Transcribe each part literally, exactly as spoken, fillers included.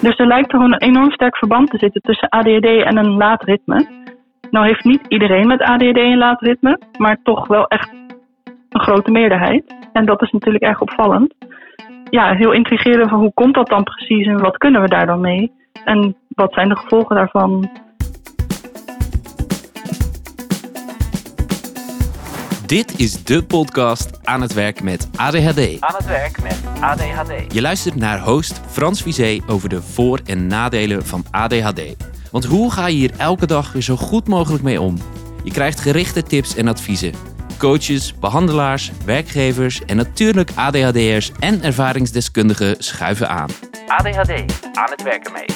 Dus er lijkt gewoon een enorm sterk verband te zitten tussen A D H D en een laat ritme. Nou heeft niet iedereen met A D H D een laat ritme, maar toch wel echt een grote meerderheid. En dat is natuurlijk erg opvallend. Ja, heel intrigerend van hoe komt dat dan precies en wat kunnen we daar dan mee? En wat zijn de gevolgen daarvan? Dit is de podcast Aan het werk met A D H D. Aan het werk met A D H D. Je luistert naar host Frans Vizé over de voor- en nadelen van A D H D. Want hoe ga je hier elke dag weer zo goed mogelijk mee om? Je krijgt gerichte tips en adviezen. Coaches, behandelaars, werkgevers en natuurlijk A D H D'ers en ervaringsdeskundigen schuiven aan. A D H D, aan het werken mee.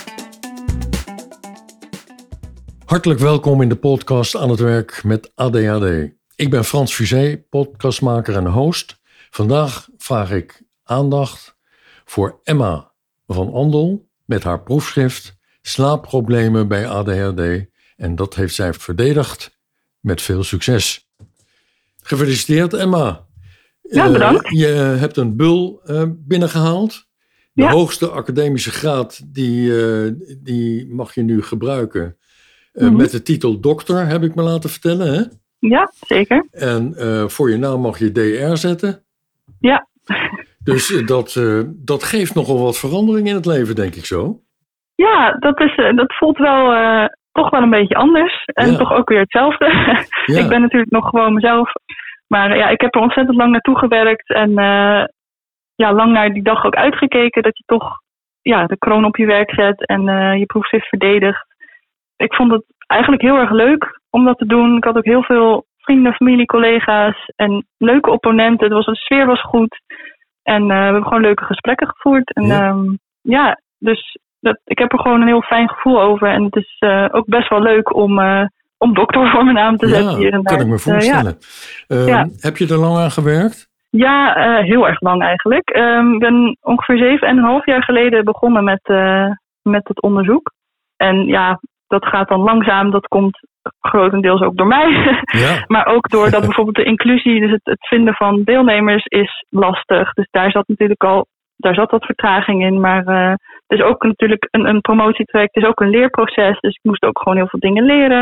Hartelijk welkom in de podcast Aan het werk met A D H D. Ik ben Frans Vizé, podcastmaker en host. Vandaag vraag ik aandacht voor Emma van Andel met haar proefschrift Slaapproblemen bij A D H D. En dat heeft zij verdedigd met veel succes. Gefeliciteerd, Emma. Ja, bedankt. Uh, je hebt een bul uh, binnengehaald. De ja. hoogste academische graad die, uh, die mag je nu gebruiken. Uh, mm-hmm. Met de titel dokter, heb ik me laten vertellen, hè? Ja, zeker. En uh, voor je naam mag je D R zetten. Ja. Dus uh, dat, uh, dat geeft nogal wat verandering in het leven, denk ik zo. Ja, dat, is, uh, dat voelt wel uh, toch wel een beetje anders. En ja. toch ook weer hetzelfde. Ja. Ik ben natuurlijk nog gewoon mezelf. Maar uh, ja, ik heb er ontzettend lang naartoe gewerkt. En uh, ja, lang naar die dag ook uitgekeken. Dat je toch ja, de kroon op je werk zet en uh, je proefschrift verdedigt. Ik vond het eigenlijk heel erg leuk om dat te doen. Ik had ook heel veel vrienden, familie, collega's en leuke opponenten. Was, de sfeer was goed. En uh, we hebben gewoon leuke gesprekken gevoerd. En ja, um, ja dus dat, ik heb er gewoon een heel fijn gevoel over. En het is uh, ook best wel leuk om, uh, om dokter voor mijn naam te zetten. Ja, hier en kan daar. ik me voorstellen. Uh, ja. Uh, heb je er lang aan gewerkt? Ja, uh, heel erg lang eigenlijk. Um, ik ben ongeveer zeven en een half jaar geleden begonnen met, uh, met het onderzoek. En ja, dat gaat dan langzaam. Dat komt grotendeels ook door mij. Ja. Maar ook doordat bijvoorbeeld de inclusie, dus het, het vinden van deelnemers is lastig. Dus daar zat natuurlijk al, daar zat wat vertraging in. Maar uh, het is ook natuurlijk een, een promotietraject, het is ook een leerproces. Dus ik moest ook gewoon heel veel dingen leren.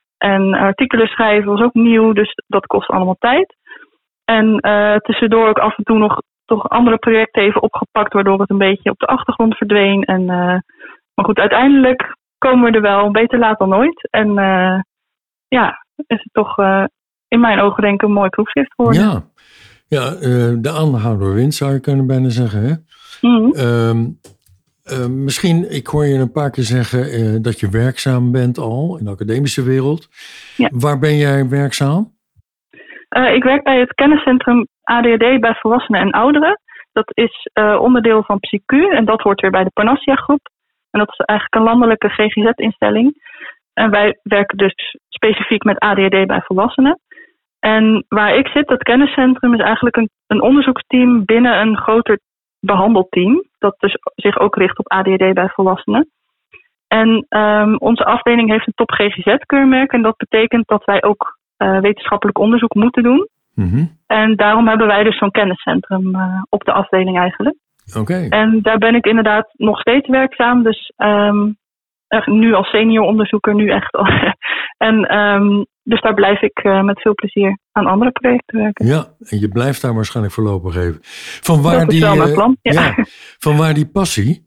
En artikelen schrijven was ook nieuw, dus dat kost allemaal tijd. En uh, tussendoor ook af en toe nog toch andere projecten even opgepakt, waardoor het een beetje op de achtergrond verdween. En, uh, maar goed, uiteindelijk komen we er wel, beter laat dan nooit. En uh, ja, is het toch uh, in mijn ogen denk ik een mooi proefschrift geworden. Ja, ja uh, de aanhouder wint zou je kunnen bijna zeggen. Hè? Mm-hmm. Um, uh, misschien, ik hoor je een paar keer zeggen uh, dat je werkzaam bent al in de academische wereld. Ja. Waar ben jij werkzaam? Uh, ik werk bij het kenniscentrum A D H D bij volwassenen en ouderen. Dat is uh, onderdeel van P S I C U en dat hoort weer bij de Panacea groep. En dat is eigenlijk een landelijke G G Z-instelling. En wij werken dus specifiek met A D H D bij volwassenen. En waar ik zit, dat kenniscentrum, is eigenlijk een, een onderzoeksteam binnen een groter behandelteam. Dat dus zich ook richt op A D H D bij volwassenen. En um, onze afdeling heeft een top G G Z-keurmerk. En dat betekent dat wij ook uh, wetenschappelijk onderzoek moeten doen. Mm-hmm. En daarom hebben wij dus zo'n kenniscentrum uh, op de afdeling eigenlijk. Okay. En daar ben ik inderdaad nog steeds werkzaam. Dus um, nu als senior onderzoeker, nu echt al. en um, dus daar blijf ik uh, met veel plezier aan andere projecten werken. Ja, en je blijft daar waarschijnlijk voorlopig even. Van waar dat die, is wel mijn plan. Ja. Ja, van waar die passie?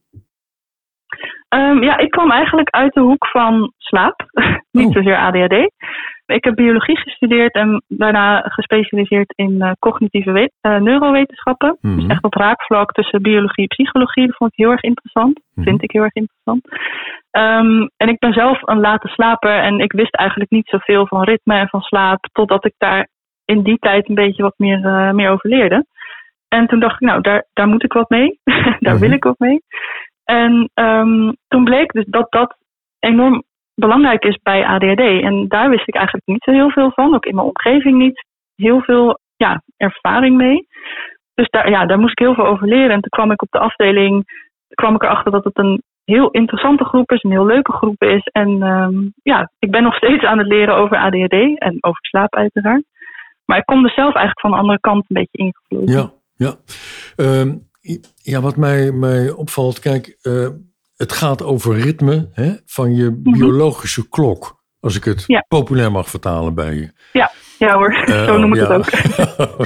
Um, ja, ik kwam eigenlijk uit de hoek van slaap. Niet oh. zozeer A D H D. Ik heb biologie gestudeerd en daarna gespecialiseerd in uh, cognitieve we- uh, neurowetenschappen. Mm-hmm. Dus echt op raakvlak tussen biologie en psychologie. Dat vond ik heel erg interessant. Mm-hmm. Vind ik heel erg interessant. Um, en ik ben zelf een late slaper en ik wist eigenlijk niet zoveel van ritme en van slaap. Totdat ik daar in die tijd een beetje wat meer, uh, meer over leerde. En toen dacht ik, nou, daar, daar moet ik wat mee. daar mm-hmm. wil ik wat mee. En um, toen bleek dus dat dat enorm belangrijk is bij A D H D. En daar wist ik eigenlijk niet zo heel veel van. Ook in mijn omgeving niet heel veel ja, ervaring mee. Dus daar, ja, daar moest ik heel veel over leren. En toen kwam ik op de afdeling, kwam ik erachter dat het een heel interessante groep is. Een heel leuke groep is. En um, ja, ik ben nog steeds aan het leren over A D H D. En over slaap uiteraard. Maar ik kom er zelf eigenlijk van de andere kant een beetje ingevlogen. Ja, ja. Um, ja wat mij, mij opvalt, kijk... Uh, het gaat over ritme, hè, van je Mm-hmm. biologische klok. Als ik het Ja. populair mag vertalen bij je. Ja, ja hoor, Uh, zo noem ik ja. het ook.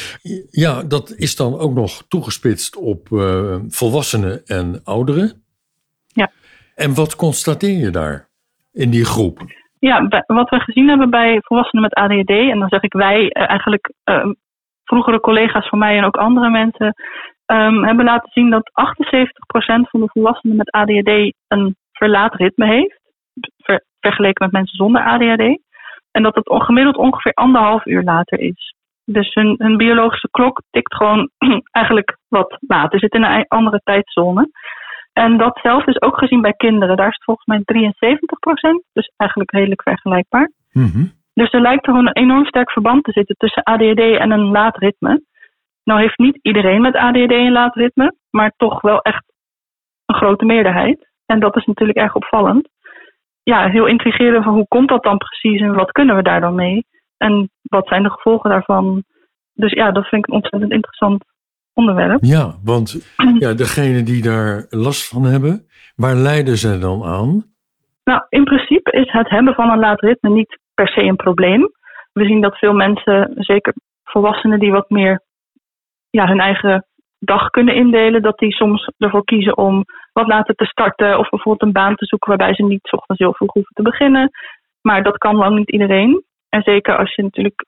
Ja, dat is dan ook nog toegespitst op uh, volwassenen en ouderen. Ja. En wat constateer je daar in die groep? Ja, bij, wat we gezien hebben bij volwassenen met A D H D, en dan zeg ik wij, uh, eigenlijk uh, vroegere collega's van mij en ook andere mensen, um, hebben laten zien dat achtenzeventig procent van de volwassenen met A D H D een verlaat ritme heeft, ver, vergeleken met mensen zonder A D H D. En dat het gemiddeld ongeveer anderhalf uur later is. Dus hun, hun biologische klok tikt gewoon eigenlijk wat later, zit in een andere tijdzone. En datzelfde is ook gezien bij kinderen. Daar is het volgens mij drieënzeventig procent, dus eigenlijk redelijk vergelijkbaar. Mm-hmm. Dus er lijkt er gewoon een enorm sterk verband te zitten tussen A D H D en een laat ritme. Nou heeft niet iedereen met A D H D een laat ritme, maar toch wel echt een grote meerderheid. En dat is natuurlijk erg opvallend. Ja, heel intrigerend van hoe komt dat dan precies en wat kunnen we daar dan mee? En wat zijn de gevolgen daarvan? Dus ja, dat vind ik een ontzettend interessant onderwerp. Ja, want ja, degenen die daar last van hebben, waar lijden ze dan aan? Nou, in principe is het hebben van een laat ritme niet per se een probleem. We zien dat veel mensen, zeker volwassenen die wat meer ja, hun eigen dag kunnen indelen, dat die soms ervoor kiezen om wat later te starten of bijvoorbeeld een baan te zoeken waarbij ze niet 's ochtends heel vroeg hoeven te beginnen. Maar dat kan lang niet iedereen. En zeker als je natuurlijk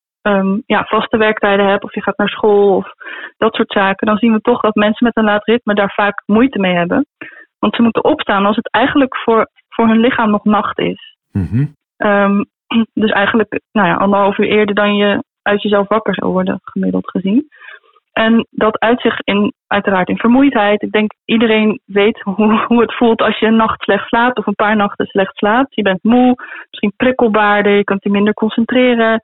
um, ja, vaste werktijden hebt of je gaat naar school of dat soort zaken, dan zien we toch dat mensen met een laat ritme daar vaak moeite mee hebben. Want ze moeten opstaan als het eigenlijk voor, voor hun lichaam nog nacht is. Mm-hmm. Um, dus eigenlijk nou ja, anderhalf uur eerder dan je uit jezelf wakker zou worden, gemiddeld gezien. En dat uit zich in, uiteraard in vermoeidheid. Ik denk iedereen weet hoe, hoe het voelt als je een nacht slecht slaapt of een paar nachten slecht slaapt. Je bent moe, misschien prikkelbaarder, je kunt je minder concentreren.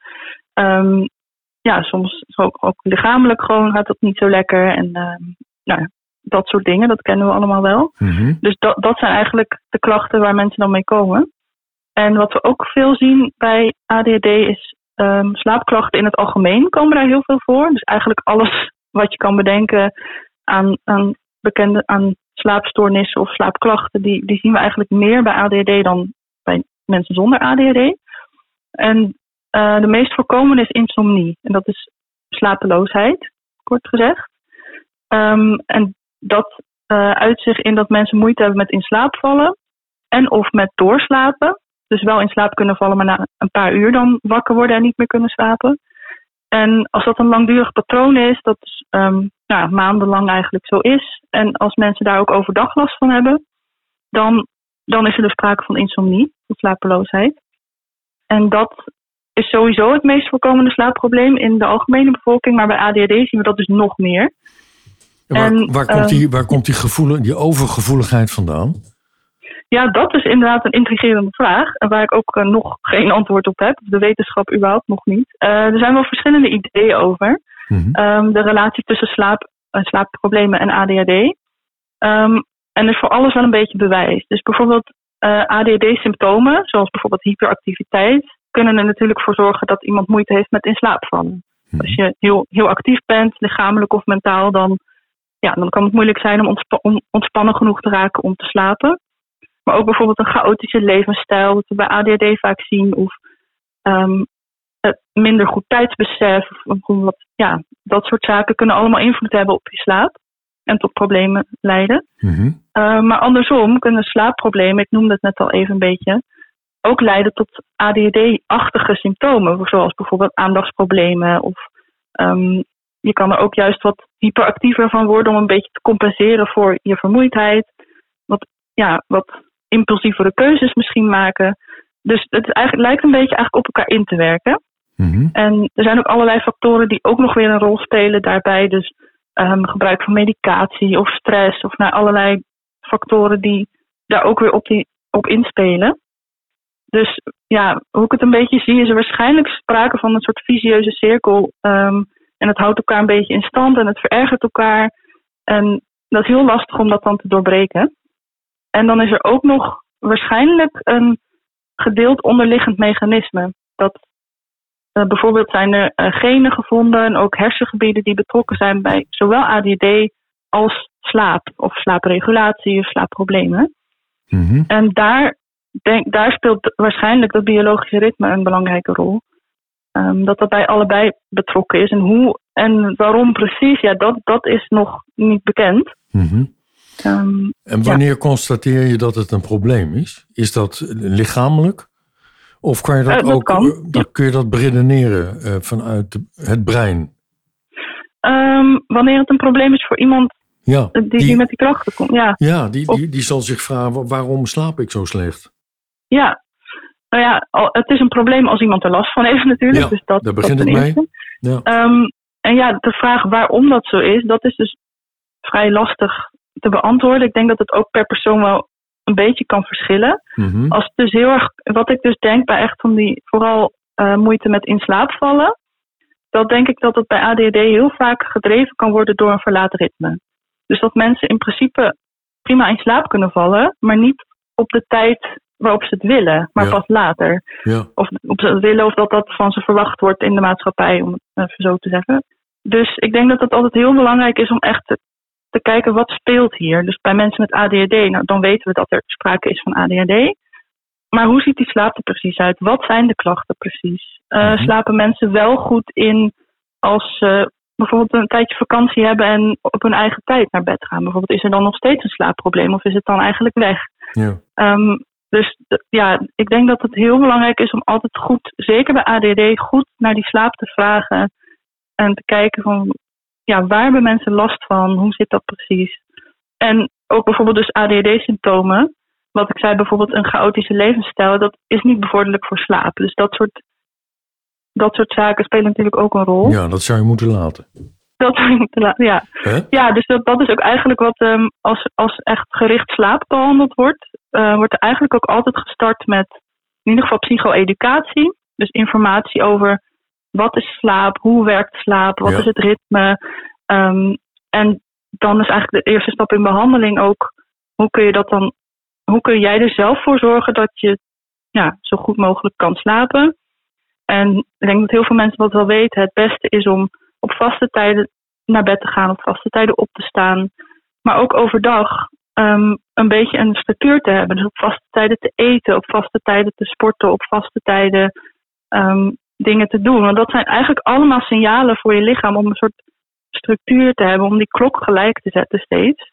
Um, ja, soms ook, ook lichamelijk gewoon gaat het niet zo lekker. En um, nou ja, dat soort dingen, dat kennen we allemaal wel. Mm-hmm. Dus dat, dat zijn eigenlijk de klachten waar mensen dan mee komen. En wat we ook veel zien bij A D H D is um, slaapklachten in het algemeen komen daar heel veel voor. Dus eigenlijk alles wat je kan bedenken aan, aan bekende aan slaapstoornissen of slaapklachten, die, die zien we eigenlijk meer bij A D H D dan bij mensen zonder A D H D. En uh, de meest voorkomende is insomnie. En dat is slapeloosheid, kort gezegd. Um, en dat uh, uit zich in dat mensen moeite hebben met in slaap vallen en of met doorslapen. Dus wel in slaap kunnen vallen, maar na een paar uur dan wakker worden en niet meer kunnen slapen. En als dat een langdurig patroon is, dat is um, nou, maandenlang eigenlijk zo is. En als mensen daar ook overdag last van hebben, dan, dan is er dus sprake van insomnie, van slapeloosheid. En dat is sowieso het meest voorkomende slaapprobleem in de algemene bevolking. Maar bij A D H D zien we dat dus nog meer. Waar, en, waar, komt uh, die, waar komt die, gevoel, die overgevoeligheid vandaan? Ja, dat is inderdaad een intrigerende vraag. En waar ik ook uh, nog geen antwoord op heb. De wetenschap überhaupt nog niet. Uh, er zijn wel verschillende ideeën over. Mm-hmm. Um, de relatie tussen slaap, uh, slaapproblemen en A D H D. Um, en er is voor alles wel een beetje bewijs. Dus bijvoorbeeld uh, A D H D-symptomen, zoals bijvoorbeeld hyperactiviteit, kunnen er natuurlijk voor zorgen dat iemand moeite heeft met in slaap vallen. Mm-hmm. Als je heel, heel actief bent, lichamelijk of mentaal, dan, ja, dan kan het moeilijk zijn om, ontsp- om ontspannen genoeg te raken om te slapen. Maar ook bijvoorbeeld een chaotische levensstijl, wat we bij A D H D vaak zien. Of um, het minder goed tijdsbesef. Of wat, ja, dat soort zaken kunnen allemaal invloed hebben op je slaap. En tot problemen leiden. Mm-hmm. Uh, maar andersom kunnen slaapproblemen, ik noemde het net al even een beetje, ook leiden tot A D H D-achtige symptomen. Zoals bijvoorbeeld aandachtsproblemen. Of um, je kan er ook juist wat hyperactiever van worden om een beetje te compenseren voor je vermoeidheid. Wat, ja, wat impulsievere keuzes misschien maken. Dus het eigenlijk, lijkt een beetje eigenlijk op elkaar in te werken. Mm-hmm. En er zijn ook allerlei factoren die ook nog weer een rol spelen daarbij. Dus um, gebruik van medicatie of stress of nou, allerlei factoren die daar ook weer op, die, op inspelen. Dus ja, hoe ik het een beetje zie is er waarschijnlijk sprake van een soort vicieuze cirkel. Um, en het houdt elkaar een beetje in stand en het verergert elkaar. En dat is heel lastig om dat dan te doorbreken. En dan is er ook nog waarschijnlijk een gedeeld onderliggend mechanisme. Dat uh, bijvoorbeeld zijn er uh, genen gevonden en ook hersengebieden die betrokken zijn bij zowel A D H D als slaap of slaapregulatie of slaapproblemen. Mm-hmm. En daar, denk, daar speelt waarschijnlijk dat biologische ritme een belangrijke rol. Um, dat dat bij allebei betrokken is. En hoe en waarom precies, ja, dat, dat is nog niet bekend. Mm-hmm. Um, en wanneer ja. constateer je dat het een probleem is? Is dat lichamelijk? Of kan je dat, uh, dat ook, kan. uh, dan kun je dat beredeneren uh, vanuit de, het brein? Um, wanneer het een probleem is voor iemand ja, die, die, die met die klachten komt. Ja, ja die, die, die zal zich vragen, waarom slaap ik zo slecht? Ja, nou ja, het is een probleem als iemand er last van heeft natuurlijk. Ja, dus dat, daar begint dat het mee. Ja. Um, en ja, de vraag waarom dat zo is, dat is dus vrij lastig te beantwoorden. Ik denk dat het ook per persoon wel een beetje kan verschillen. Mm-hmm. Als het dus heel erg, wat ik dus denk bij echt van die vooral uh, moeite met in slaap vallen, dat denk ik dat het bij A D H D heel vaak gedreven kan worden door een verlaat ritme. Dus dat mensen in principe prima in slaap kunnen vallen, maar niet op de tijd waarop ze het willen, maar ja. pas later. Ja. Of op ze het willen of dat dat van ze verwacht wordt in de maatschappij, om het even zo te zeggen. Dus ik denk dat het altijd heel belangrijk is om echt te, te kijken wat speelt hier. Dus bij mensen met A D H D, nou, dan weten we dat er sprake is van A D H D. Maar hoe ziet die slaap er precies uit? Wat zijn de klachten precies? Uh, mm-hmm. Slapen mensen wel goed in als ze bijvoorbeeld een tijdje vakantie hebben en op hun eigen tijd naar bed gaan? Bijvoorbeeld, is er dan nog steeds een slaapprobleem of is het dan eigenlijk weg? Ja. Um, dus ja, ik denk dat het heel belangrijk is om altijd goed, zeker bij A D H D, goed naar die slaap te vragen. En te kijken van, ja, waar hebben mensen last van? Hoe zit dat precies? En ook bijvoorbeeld dus A D H D-symptomen. Wat ik zei, bijvoorbeeld een chaotische levensstijl, dat is niet bevorderlijk voor slaap. Dus dat soort, dat soort zaken spelen natuurlijk ook een rol. Ja, dat zou je moeten laten. Dat zou je moeten laten, ja. Hè? Ja, dus dat, dat is ook eigenlijk wat um, als, als echt gericht slaap behandeld wordt. Uh, wordt er eigenlijk ook altijd gestart met in ieder geval psycho-educatie. Dus informatie over wat is slaap, hoe werkt slaap, wat ja. is het ritme. Um, en dan is eigenlijk de eerste stap in behandeling ook, hoe kun je dat dan, hoe kun jij er zelf voor zorgen dat je ja, zo goed mogelijk kan slapen. En ik denk dat heel veel mensen dat wel weten. Het beste is om op vaste tijden naar bed te gaan, op vaste tijden op te staan. Maar ook overdag um, een beetje een structuur te hebben. Dus op vaste tijden te eten, op vaste tijden te sporten, op vaste tijden um, dingen te doen. Want dat zijn eigenlijk allemaal signalen voor je lichaam om een soort structuur te hebben, om die klok gelijk te zetten steeds.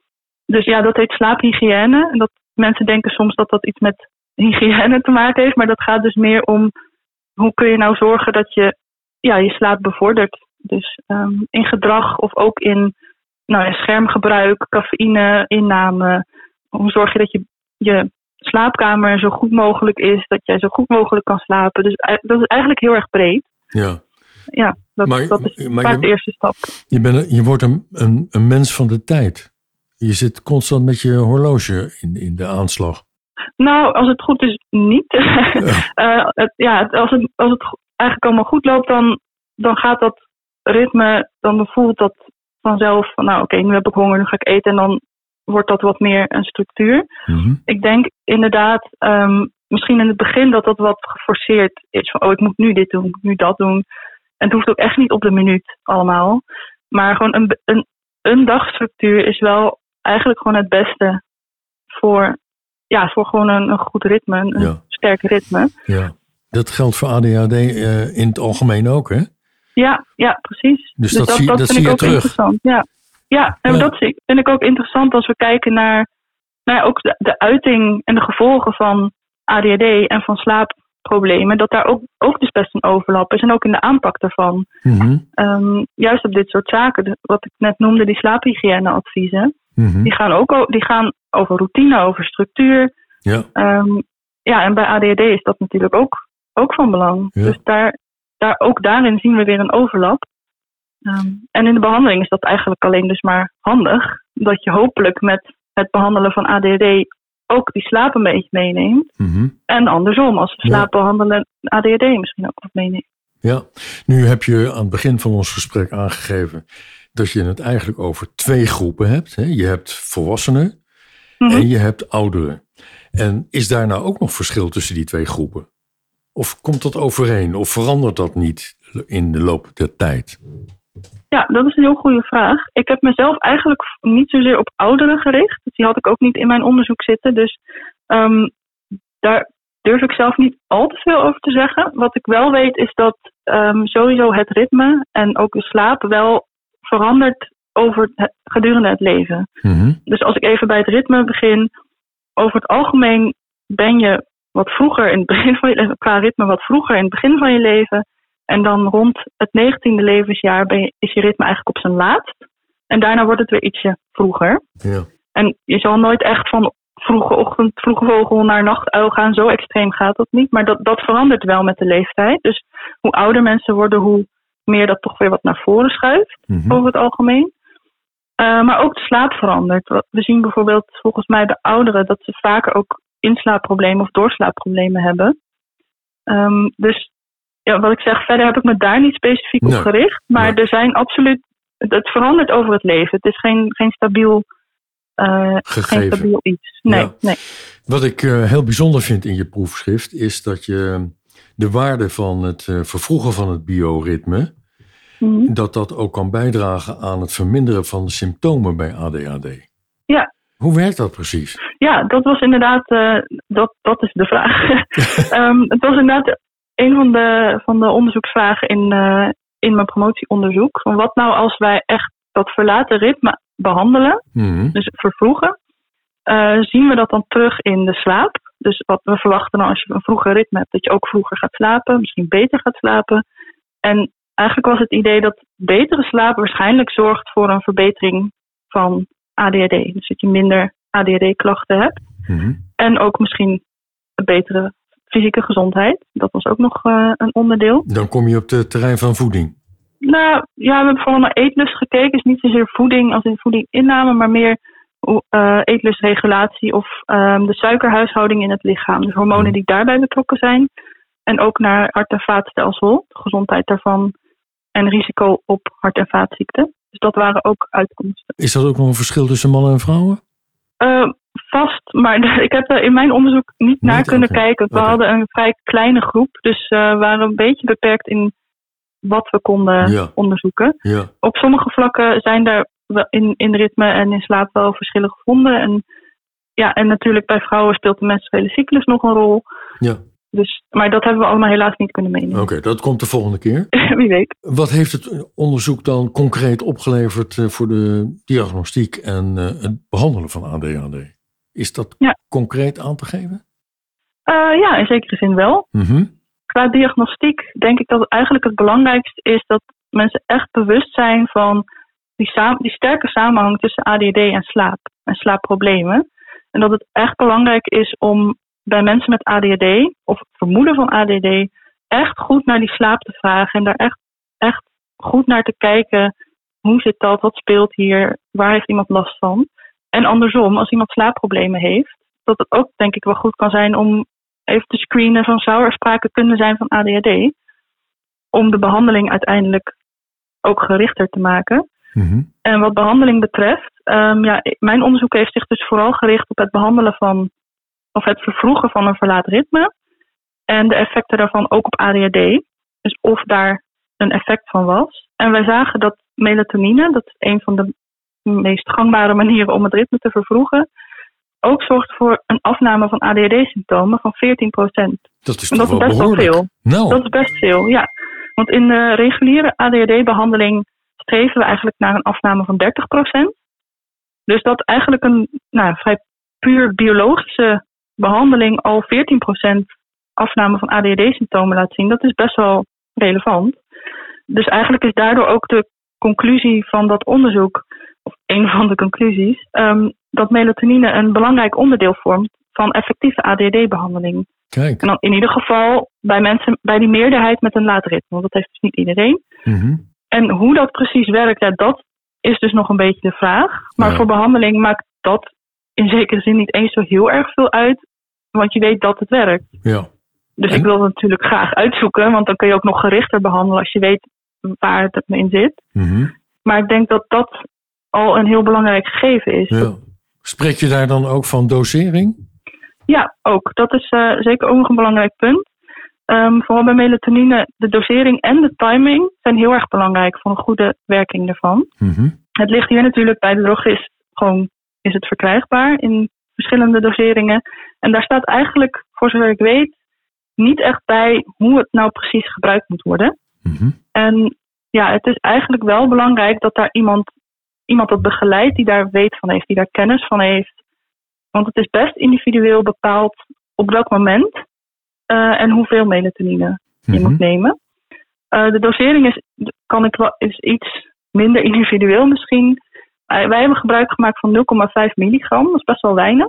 Dus ja, dat heet slaaphygiëne. En dat mensen denken soms dat dat iets met hygiëne te maken heeft, maar dat gaat dus meer om hoe kun je nou zorgen dat je ja, je slaap bevordert. Dus um, in gedrag of ook in nou, in schermgebruik, cafeïne, inname. Hoe zorg je dat je, je slaapkamer zo goed mogelijk is, dat jij zo goed mogelijk kan slapen. Dus dat is eigenlijk heel erg breed. Ja, ja dat, maar, dat is maar vaak je, de eerste stap. Je, bent, je wordt een, een, een mens van de tijd. Je zit constant met je horloge in, in de aanslag. Nou, als het goed is, niet. Ja, uh, het, ja als, het, als het eigenlijk allemaal goed loopt, dan, dan gaat dat ritme, dan voelt dat vanzelf van, nou oké, okay, nu heb ik honger, nu ga ik eten en dan wordt dat wat meer een structuur. Mm-hmm. Ik denk inderdaad, um, misschien in het begin dat dat wat geforceerd is. Van, oh, ik moet nu dit doen, ik moet nu dat doen. En het hoeft ook echt niet op de minuut allemaal. Maar gewoon een, een, een dagstructuur is wel eigenlijk gewoon het beste voor, ja, voor gewoon een, een goed ritme, een ja. sterk ritme. Ja, dat geldt voor A D H D uh, in het algemeen ook, hè? Ja, ja, precies. Dus, dus dat, dat, zie, dat dat vind zie ik je ook terug. Interessant. Ja, ja, en ja. dat vind ik ook interessant als we kijken naar, naar ook de, de uiting en de gevolgen van A D H D en van slaapproblemen. Dat daar ook, ook dus best een overlap is en ook in de aanpak daarvan. Mm-hmm. Um, juist op dit soort zaken, wat ik net noemde, die slaaphygiëneadviezen, mm-hmm. die gaan ook die gaan over routine, over structuur. Ja, um, ja en bij A D H D is dat natuurlijk ook, ook van belang. Ja. Dus daar, daar, ook daarin zien we weer een overlap. Um, en in de behandeling is dat eigenlijk alleen dus maar handig. Dat je hopelijk met het behandelen van A D H D ook die slaap een beetje meeneemt. mm-hmm. En andersom, als we slaap Ja. behandelen, A D H D misschien ook wat meeneemt. Ja, nu heb je aan het begin van ons gesprek aangegeven dat je het eigenlijk over twee groepen hebt. Hè? Je hebt volwassenen mm-hmm. en je hebt ouderen. En is daar nou ook nog verschil tussen die twee groepen? Of komt dat overeen? Of verandert dat niet in de loop der tijd? Ja, dat is een heel goede vraag. Ik heb mezelf eigenlijk niet zozeer op ouderen gericht. Die had ik ook niet in mijn onderzoek zitten. Dus um, daar durf ik zelf niet al te veel over te zeggen. Wat ik wel weet is dat um, sowieso het ritme en ook de slaap wel verandert over het, gedurende het leven. Mm-hmm. Dus als ik even bij het ritme begin. Over het algemeen ben je wat vroeger in het begin van je leven, qua ritme wat vroeger in het begin van je leven. En dan rond het negentiende levensjaar ben je, is je ritme eigenlijk op zijn laatst. En daarna wordt het weer ietsje vroeger. Ja. En je zal nooit echt van vroege ochtend, vroege vogel naar nachtuil gaan. Zo extreem gaat dat niet. Maar dat, dat verandert wel met de leeftijd. Dus hoe ouder mensen worden, hoe meer dat toch weer wat naar voren schuift. Mm-hmm. Over het algemeen. Uh, maar ook de slaap verandert. We zien bijvoorbeeld volgens mij bij ouderen dat ze vaker ook inslaapproblemen of doorslaapproblemen hebben. Um, dus ja, wat ik zeg, verder heb ik me daar niet specifiek nee. op gericht. Maar nee. er zijn absoluut, het verandert over het leven. Het is geen, geen stabiel uh, geen stabiel iets. Nee, ja. nee. Wat ik uh, heel bijzonder vind in je proefschrift is dat je de waarde van het uh, vervroegen van het bioritme, mm-hmm. dat dat ook kan bijdragen aan het verminderen van de symptomen bij A D H D. Ja. Hoe werkt dat precies? Ja, dat was inderdaad, uh, dat, dat is de vraag. um, het was inderdaad een van de, van de onderzoeksvragen in, uh, in mijn promotieonderzoek. Van wat nou als wij echt dat verlaten ritme behandelen, mm-hmm. dus vervroegen, uh, zien we dat dan terug in de slaap. Dus wat we verwachten dan als je een vroeger ritme hebt, dat je ook vroeger gaat slapen, misschien beter gaat slapen. En eigenlijk was het idee dat betere slaap waarschijnlijk zorgt voor een verbetering van A D H D. Dus dat je minder A D H D-klachten hebt. Mm-hmm. En ook misschien een betere fysieke gezondheid. Dat was ook nog uh, een onderdeel. Dan kom je op het terrein van voeding. Nou, ja, we hebben vooral naar eetlust gekeken. Dus niet zozeer voeding als in voedinginname, maar meer uh, eetlustregulatie of um, de suikerhuishouding in het lichaam. Dus hormonen mm-hmm. die daarbij betrokken zijn. En ook naar hart- en vaatstelsel, de gezondheid daarvan en risico op hart- en vaatziekten. Dus dat waren ook uitkomsten. Is dat ook nog een verschil tussen mannen en vrouwen? Uh, vast, maar ik heb er in mijn onderzoek niet, niet naar kunnen okay. kijken. We okay. hadden een vrij kleine groep, dus we uh, waren een beetje beperkt in wat we konden ja. onderzoeken. Ja. Op sommige vlakken zijn er in, in ritme en in slaap wel verschillen gevonden. En, ja, en natuurlijk bij vrouwen speelt de menstruele cyclus nog een rol. Ja. Dus, maar dat hebben we allemaal helaas niet kunnen meenemen. Oké, okay, dat komt de volgende keer. Wie weet. Wat heeft het onderzoek dan concreet opgeleverd uh, voor de diagnostiek en uh, het behandelen van A D H D? Is dat ja. concreet aan te geven? Uh, ja, in zekere zin wel. Mm-hmm. Qua diagnostiek denk ik dat het eigenlijk het belangrijkste is dat mensen echt bewust zijn van die, saam, die sterke samenhang tussen A D H D en slaap en slaapproblemen. En dat het echt belangrijk is om bij mensen met A D H D of het vermoeden van A D H D echt goed naar die slaap te vragen en daar echt, echt goed naar te kijken. Hoe zit dat? Wat speelt hier? Waar heeft iemand last van? En andersom, als iemand slaapproblemen heeft, dat het ook denk ik wel goed kan zijn om even te screenen van zou er sprake kunnen zijn van A D H D. Om de behandeling uiteindelijk ook gerichter te maken. Mm-hmm. En wat behandeling betreft, um, ja, mijn onderzoek heeft zich dus vooral gericht op het behandelen van of het vervroegen van een verlaat ritme en de effecten daarvan ook op A D H D. Dus of daar een effect van was. En wij zagen dat melatonine, dat is een van de meest gangbare manieren om het ritme te vervroegen, ook zorgt voor een afname van A D H D-symptomen van veertien procent. Dat is en toch dat wel is best behoorlijk. wel veel. Nou. Dat is best veel, ja. Want in de reguliere A D H D-behandeling streven we eigenlijk naar een afname van dertig procent. Dus dat eigenlijk een nou, vrij puur biologische behandeling al veertien procent afname van A D H D-symptomen laat zien, dat is best wel relevant. Dus eigenlijk is daardoor ook de conclusie van dat onderzoek, of een van de conclusies, um, dat melatonine een belangrijk onderdeel vormt van effectieve A D H D-behandeling. Kijk. En dan in ieder geval bij mensen, bij die meerderheid met een laat ritme, want dat heeft dus niet iedereen. Mm-hmm. En hoe dat precies werkt, ja, dat is dus nog een beetje de vraag. Maar ja. voor behandeling maakt dat in zekere zin niet eens zo heel erg veel uit, want je weet dat het werkt. Ja. Dus en? ik wil het natuurlijk graag uitzoeken, want dan kun je ook nog gerichter behandelen als je weet waar het in zit. Mm-hmm. Maar ik denk dat dat al een heel belangrijk gegeven is. Ja. Spreek je daar dan ook van dosering? Ja, ook. Dat is uh, zeker ook nog een belangrijk punt. Um, vooral bij melatonine, de dosering en de timing zijn heel erg belangrijk voor een goede werking ervan. Mm-hmm. Het ligt hier natuurlijk bij de drogist gewoon, is het verkrijgbaar in verschillende doseringen. En daar staat eigenlijk, voor zover ik weet, niet echt bij hoe het nou precies gebruikt moet worden. Mm-hmm. En ja, het is eigenlijk wel belangrijk dat daar iemand, iemand dat begeleidt die daar weet van heeft, die daar kennis van heeft. Want het is best individueel bepaald op welk moment uh, en hoeveel melatonine je Mm-hmm. moet nemen. Uh, de dosering is, kan ik wel, is iets minder individueel misschien. Uh, wij hebben gebruik gemaakt van nul komma vijf milligram, dat is best wel weinig.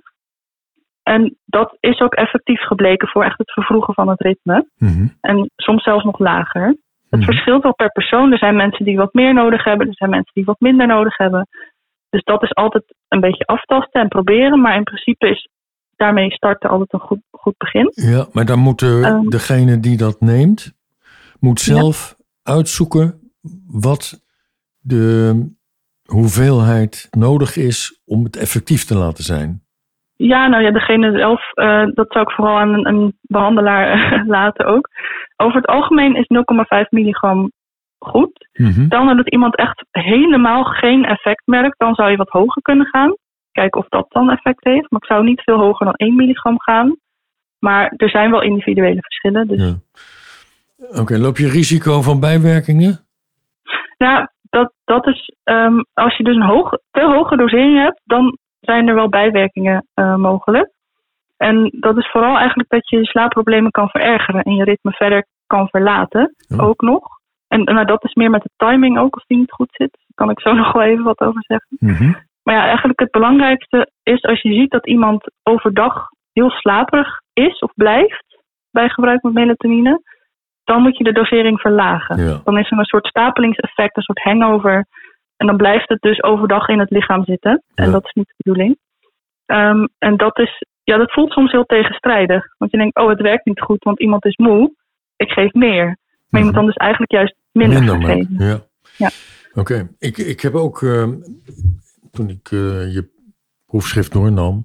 En dat is ook effectief gebleken voor echt het vervroegen van het ritme. Mm-hmm. En soms zelfs nog lager. Het Mm-hmm. verschilt wel per persoon. Er zijn mensen die wat meer nodig hebben. Er zijn mensen die wat minder nodig hebben. Dus dat is altijd een beetje aftasten en proberen. Maar in principe is daarmee starten altijd een goed, goed begin. Ja, maar dan moet de, Um, degene die dat neemt, moet zelf ja. uitzoeken wat de hoeveelheid nodig is om het effectief te laten zijn. Ja, nou ja, degene zelf, uh, dat zou ik vooral aan een, een behandelaar uh, laten ook. Over het algemeen is nul komma vijf milligram goed. Mm-hmm. Stel nou dat iemand echt helemaal geen effect merkt, dan zou je wat hoger kunnen gaan. Kijken of dat dan effect heeft. Maar ik zou niet veel hoger dan één milligram gaan. Maar er zijn wel individuele verschillen. Dus... Ja. Oké, okay, loop je risico van bijwerkingen? Nou, dat, dat is, um, als je dus een hoog, te hoge dosering hebt, dan zijn er wel bijwerkingen uh, mogelijk. En dat is vooral eigenlijk dat je je slaapproblemen kan verergeren en je ritme verder kan verlaten, oh. ook nog. En nou, dat is meer met de timing ook, als die niet goed zit. Daar kan ik zo nog wel even wat over zeggen. Mm-hmm. Maar ja, eigenlijk het belangrijkste is als je ziet dat iemand overdag heel slaperig is of blijft bij gebruik met melatonine, dan moet je de dosering verlagen. Ja. Dan is er een soort stapelingseffect, een soort hangover. En dan blijft het dus overdag in het lichaam zitten. En Ja. dat is niet de bedoeling. Um, en dat is, ja, dat voelt soms heel tegenstrijdig. Want je denkt, oh, het werkt niet goed, want iemand is moe. Ik geef meer. Maar Mm-hmm. je moet dan dus eigenlijk juist minder, Minder geven. maar. Ja. Ja. Oké, okay. ik, ik heb ook, uh, toen ik uh, je proefschrift doornam,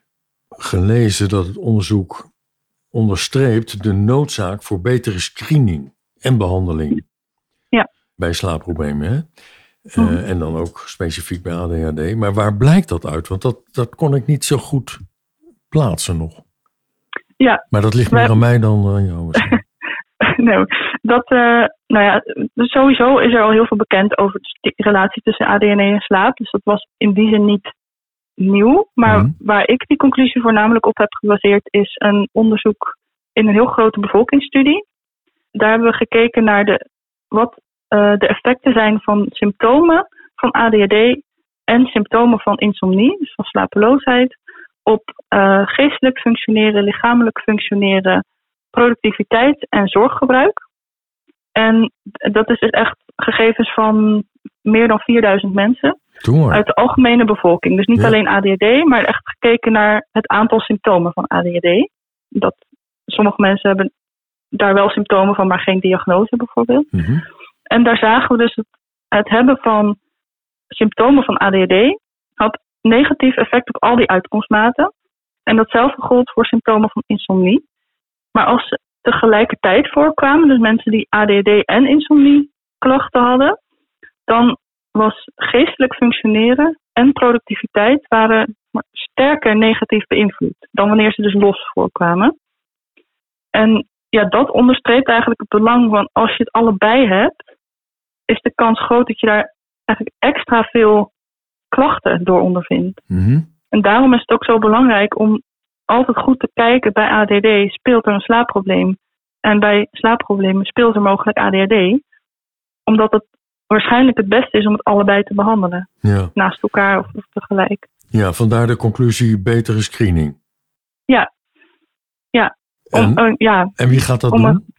gelezen dat het onderzoek onderstreept de noodzaak voor betere screening en behandeling Ja. bij slaapproblemen. Hè? Uh, Mm-hmm. En dan ook specifiek bij A D H D. Maar waar blijkt dat uit? Want dat, dat kon ik niet zo goed plaatsen nog. Ja. Maar dat ligt Wij... meer aan mij dan aan jou. nee, dat, uh, nou ja, dus sowieso is er al heel veel bekend over de relatie tussen A D H D en slaap. Dus dat was in die zin niet nieuw. Maar Mm-hmm. waar ik die conclusie voornamelijk op heb gebaseerd is een onderzoek in een heel grote bevolkingsstudie. Daar hebben we gekeken naar de, wat uh, de effecten zijn van symptomen van A D H D en symptomen van insomnie, dus van slapeloosheid, op uh, geestelijk functioneren, lichamelijk functioneren, productiviteit en zorggebruik. En dat is dus echt gegevens van meer dan vierduizend mensen uit de algemene bevolking. Dus niet ja. alleen A D H D, maar echt gekeken naar het aantal symptomen van A D H D. Dat, sommige mensen hebben daar wel symptomen van, maar geen diagnose bijvoorbeeld. Mm-hmm. En daar zagen we dus het, het hebben van symptomen van A D H D had negatief effect op al die uitkomstmaten. En datzelfde gold voor symptomen van insomnie. Maar als ze tegelijkertijd voorkwamen, dus mensen die A D H D en insomnie klachten hadden, dan was geestelijk functioneren en productiviteit waren sterker negatief beïnvloed dan wanneer ze dus los voorkwamen. En ja, dat onderstreept eigenlijk het belang van als je het allebei hebt, is de kans groot dat je daar eigenlijk extra veel klachten door ondervindt. Mm-hmm. En daarom is het ook zo belangrijk om altijd goed te kijken bij A D H D speelt er een slaapprobleem. En bij slaapproblemen speelt er mogelijk A D H D. Omdat het waarschijnlijk het beste is om het allebei te behandelen. Ja. Naast elkaar of, of tegelijk. Ja, vandaar de conclusie betere screening. Ja. Ja. Om, en, uh, ja. en wie gaat dat om doen?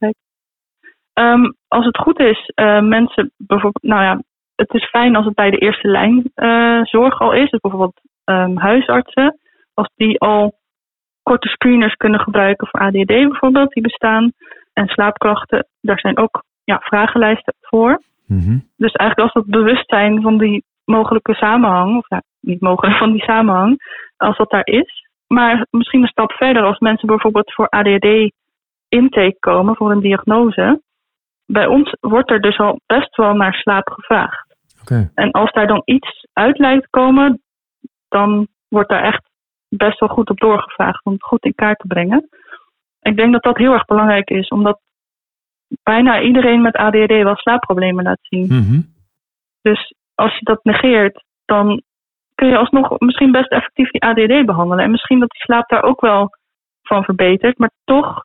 Um, als het goed is, uh, mensen bijvoorbeeld, nou ja, het is fijn als het bij de eerste lijn uh, zorg al is. Dus bijvoorbeeld um, huisartsen. Als die al korte screeners kunnen gebruiken voor A D H D bijvoorbeeld, die bestaan. En slaapklachten, daar zijn ook ja, vragenlijsten voor. Mm-hmm. Dus eigenlijk als dat bewustzijn van die mogelijke samenhang, of ja, niet mogelijk van die samenhang, als dat daar is. Maar misschien een stap verder, als mensen bijvoorbeeld voor A D H D intake komen voor een diagnose. Bij ons wordt er dus al best wel naar slaap gevraagd. Okay. En als daar dan iets uit lijkt te komen, dan wordt daar echt best wel goed op doorgevraagd om het goed in kaart te brengen. Ik denk dat dat heel erg belangrijk is, omdat bijna iedereen met A D H D wel slaapproblemen laat zien. Mm-hmm. Dus als je dat negeert, dan kun je alsnog misschien best effectief die A D H D behandelen. En misschien dat die slaap daar ook wel van verbetert. Maar toch,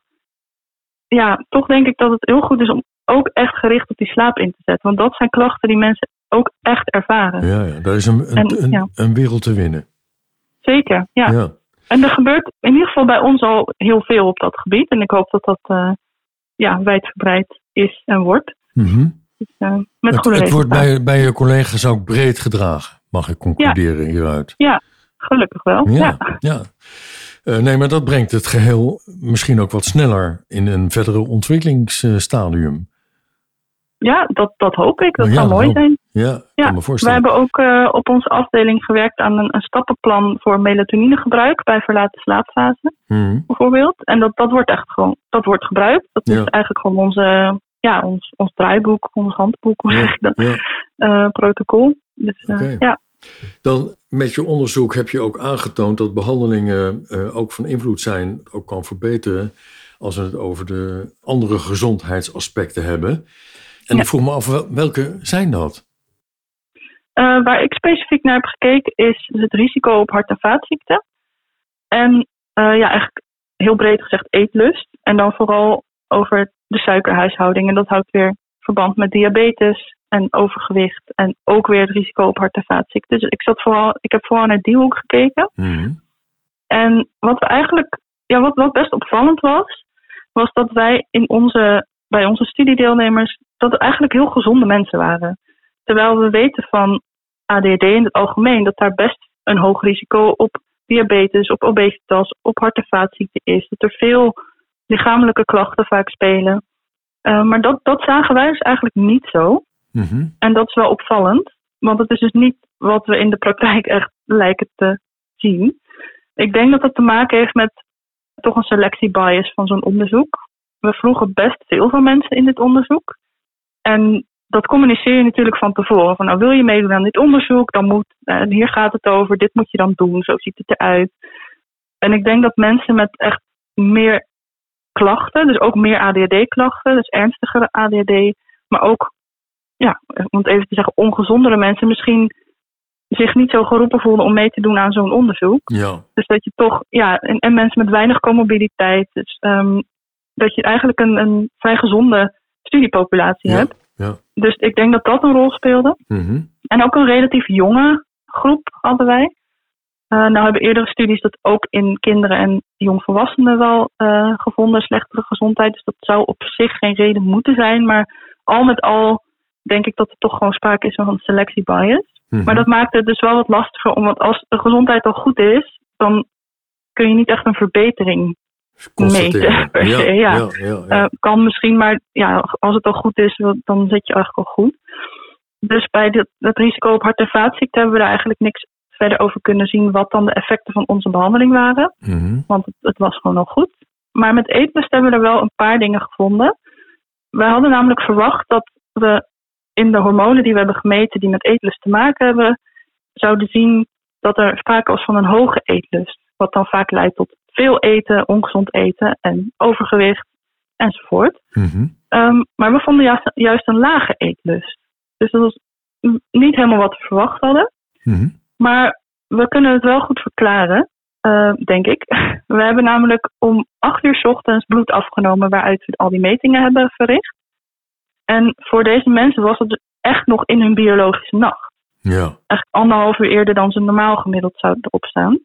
ja, toch denk ik dat het heel goed is om ook echt gericht op die slaap in te zetten. Want dat zijn klachten die mensen ook echt ervaren. Ja, ja, daar is een, een, En, een, ja. een wereld te winnen. Zeker, ja. Ja. En er gebeurt in ieder geval bij ons al heel veel op dat gebied. En ik hoop dat dat uh, ja, wijdverbreid is en wordt. Mm-hmm. Dus, uh, met het, goede het wordt resultaten. bij, bij je collega's ook breed gedragen, mag ik concluderen ja. hieruit. Ja, gelukkig wel. Ja, ja. ja. Uh, nee, maar dat brengt het geheel misschien ook wat sneller in een verdere ontwikkelingsstadium. Ja, dat, dat hoop ik. Dat ja, zou mooi hoop. zijn. Ja, ja. kan me voorstellen. We hebben ook uh, op onze afdeling gewerkt aan een, een stappenplan voor melatoninegebruik bij verlaten slaapfase, mm. bijvoorbeeld. En dat, dat wordt echt gewoon, dat wordt gebruikt. Dat is ja. eigenlijk gewoon onze, ja, ons, ons draaiboek, ons handboek, hoe ja. zeg je dat? Ja. Uh, protocol. Dus uh, okay. ja. Dan met je onderzoek heb je ook aangetoond dat behandelingen uh, ook van invloed zijn, ook kan verbeteren als we het over de andere gezondheidsaspecten hebben. En ja. ik vroeg me af, welke zijn dat? Uh, waar ik specifiek naar heb gekeken is het risico op hart- en vaatziekten. En uh, ja, eigenlijk heel breed gezegd eetlust. En dan vooral over de suikerhuishouding. En dat houdt weer verband met diabetes en overgewicht. En ook weer het risico op hart- en vaatziekten. Dus ik, zat vooral, ik heb vooral naar die hoek gekeken. Mm-hmm. En wat we eigenlijk, ja, wat, wat best opvallend was, was dat wij in onze, bij onze studiedeelnemers, dat het eigenlijk heel gezonde mensen waren. Terwijl we weten van A D H D in het algemeen dat daar best een hoog risico op diabetes, op obesitas, op hart- en vaatziekten is. Dat er veel lichamelijke klachten vaak spelen. Uh, maar dat, dat zagen wij dus eigenlijk niet zo. Mm-hmm. En dat is wel opvallend. Want het is dus niet wat we in de praktijk echt lijken te zien. Ik denk dat dat te maken heeft met toch een selectiebias van zo'n onderzoek. We vroegen best veel van mensen in dit onderzoek. En dat communiceer je natuurlijk van tevoren. Van nou, wil je meedoen aan dit onderzoek, dan moet, en hier gaat het over, dit moet je dan doen, zo ziet het eruit. En ik denk dat mensen met echt meer klachten, dus ook meer A D H D-klachten, dus ernstigere A D H D, maar ook, ja, om het even te zeggen, ongezondere mensen misschien zich niet zo geroepen voelden om mee te doen aan zo'n onderzoek. Ja. Dus dat je toch, ja, en, en mensen met weinig comorbiditeit, dus um, dat je eigenlijk een, een vrij gezonde studiepopulatie ja. hebt. Ja. Dus ik denk dat dat een rol speelde. Mm-hmm. En ook een relatief jonge groep hadden wij. Uh, nou hebben eerdere studies dat ook in kinderen en jongvolwassenen wel uh, gevonden, slechtere gezondheid. Dus dat zou op zich geen reden moeten zijn. Maar al met al denk ik dat er toch gewoon sprake is van een selectiebias. Mm-hmm. Maar dat maakt het dus wel wat lastiger, omdat als de gezondheid al goed is, dan kun je niet echt een verbetering meten per se. Ja, ja. Ja, ja, ja. Uh, kan misschien, maar ja, als het al goed is, dan zit je eigenlijk al goed. Dus bij dit, dat risico op hart- en vaatziekten hebben we daar eigenlijk niks verder over kunnen zien wat dan de effecten van onze behandeling waren. Mm-hmm. Want het, het was gewoon al goed. Maar met eetlust hebben we er wel een paar dingen gevonden. Wij hadden namelijk verwacht dat we in de hormonen die we hebben gemeten die met eetlust te maken hebben, zouden zien dat er sprake was van een hoge eetlust. Wat dan vaak leidt tot veel eten, ongezond eten en overgewicht enzovoort. Mm-hmm. Um, maar we vonden juist, juist een lage eetlust. Dus dat was niet helemaal wat we verwacht hadden. Mm-hmm. Maar we kunnen het wel goed verklaren, uh, denk ik. We hebben namelijk om acht uur 's ochtends bloed afgenomen waaruit we al die metingen hebben verricht. En voor deze mensen was het echt nog in hun biologische nacht. Ja. Echt anderhalf uur eerder dan ze normaal gemiddeld zouden erop staan.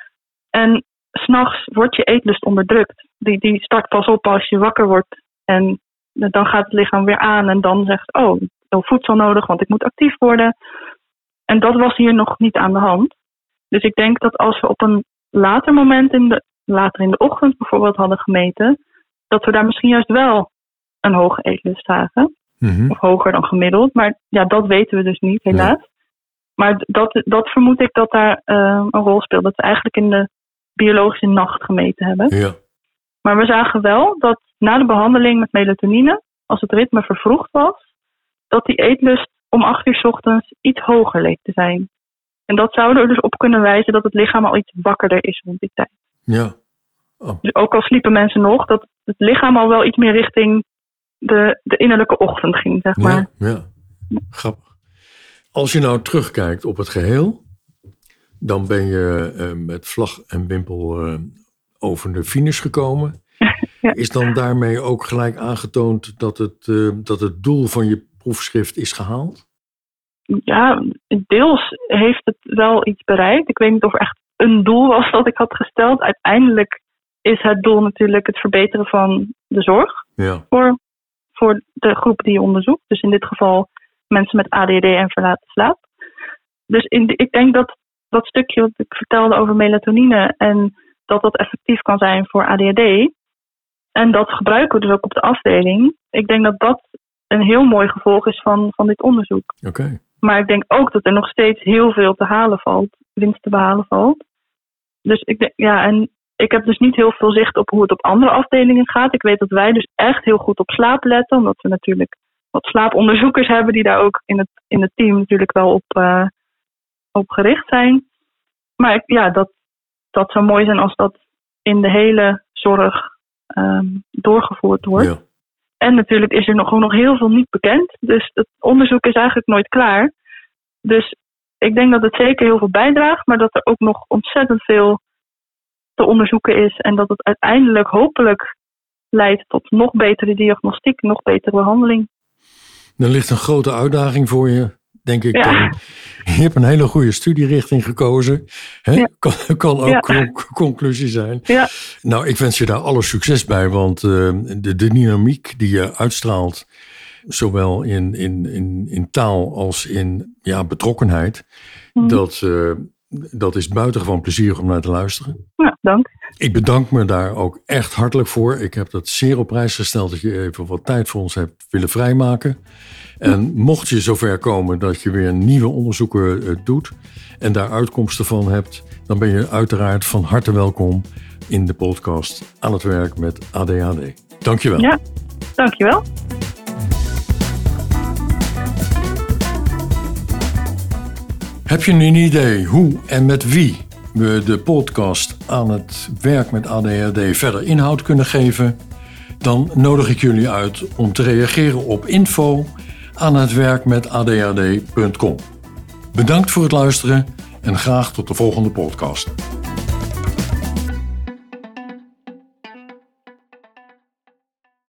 En 's nachts wordt je eetlust onderdrukt. Die, die start pas op als je wakker wordt. En dan gaat het lichaam weer aan en dan zegt, oh, ik heb voedsel nodig, want ik moet actief worden. En dat was hier nog niet aan de hand. Dus ik denk dat als we op een later moment, in de, later in de ochtend bijvoorbeeld hadden gemeten, dat we daar misschien juist wel een hoge eetlust zagen. Mm-hmm. Of hoger dan gemiddeld. Maar ja, dat weten we dus niet, helaas. Nee. Maar dat, dat vermoed ik dat daar uh, een rol speelt. Dat we eigenlijk in de biologische nacht gemeten hebben. Ja. Maar we zagen wel dat na de behandeling met melatonine, als het ritme vervroegd was, dat die eetlust om acht uur 's ochtends iets hoger leek te zijn. En dat zou er dus op kunnen wijzen dat het lichaam al iets wakkerder is rond die tijd. Ja. Oh. Dus ook al sliepen mensen nog, dat het lichaam al wel iets meer richting de, de innerlijke ochtend ging, zeg maar. Ja, ja. Grappig. Als je nou terugkijkt op het geheel, dan ben je uh, met vlag en wimpel uh, over de finish gekomen. Ja. Is dan daarmee ook gelijk aangetoond dat het, uh, dat het doel van je proefschrift is gehaald? Ja, deels heeft het wel iets bereikt. Ik weet niet of er echt een doel was dat ik had gesteld. Uiteindelijk is het doel natuurlijk het verbeteren van de zorg ja. voor, voor de groep die je onderzoekt. Dus in dit geval mensen met A D H D en verlaten slaap. Dus in de, ik denk dat dat stukje wat ik vertelde over melatonine en dat dat effectief kan zijn voor A D H D. En dat gebruiken we dus ook op de afdeling. Ik denk dat dat een heel mooi gevolg is van, van dit onderzoek. Okay. Maar ik denk ook dat er nog steeds heel veel te halen valt, winst te behalen valt. Dus ik denk, ja, en ik heb dus niet heel veel zicht op hoe het op andere afdelingen gaat. Ik weet dat wij dus echt heel goed op slaap letten, omdat we natuurlijk wat slaaponderzoekers hebben die daar ook in het, in het team natuurlijk wel op, uh, op gericht zijn. Maar ik, ja, dat, dat zou mooi zijn als dat in de hele zorg um, doorgevoerd wordt. Ja. En natuurlijk is er nog, gewoon nog heel veel niet bekend. Dus het onderzoek is eigenlijk nooit klaar. Dus ik denk dat het zeker heel veel bijdraagt, maar dat er ook nog ontzettend veel te onderzoeken is. En dat het uiteindelijk hopelijk leidt tot nog betere diagnostiek, nog betere behandeling. Er ligt een grote uitdaging voor je, denk ik. Ja. Je hebt een hele goede studierichting gekozen. Hè? Ja. Kan, kan ook ja. con- conclusie zijn. Ja. Nou, ik wens je daar alle succes bij, want uh, de, de dynamiek die je uitstraalt, zowel in, in, in, in taal als in ja, betrokkenheid, mm. dat, uh, dat is buitengewoon plezierig om naar te luisteren. Ja, dank. Ik bedank me daar ook echt hartelijk voor. Ik heb dat zeer op prijs gesteld dat je even wat tijd voor ons hebt willen vrijmaken. En mocht je zover komen dat je weer nieuwe onderzoeken uh, doet en daar uitkomsten van hebt, dan ben je uiteraard van harte welkom in de podcast Aan het werk met A D H D. Dankjewel. Ja, dankjewel. Heb je een idee hoe en met wie we de podcast Aan het werk met A D H D verder inhoud kunnen geven? Dan nodig ik jullie uit om te reageren op info aan het werk met A D H D punt com. Bedankt voor het luisteren en graag tot de volgende podcast.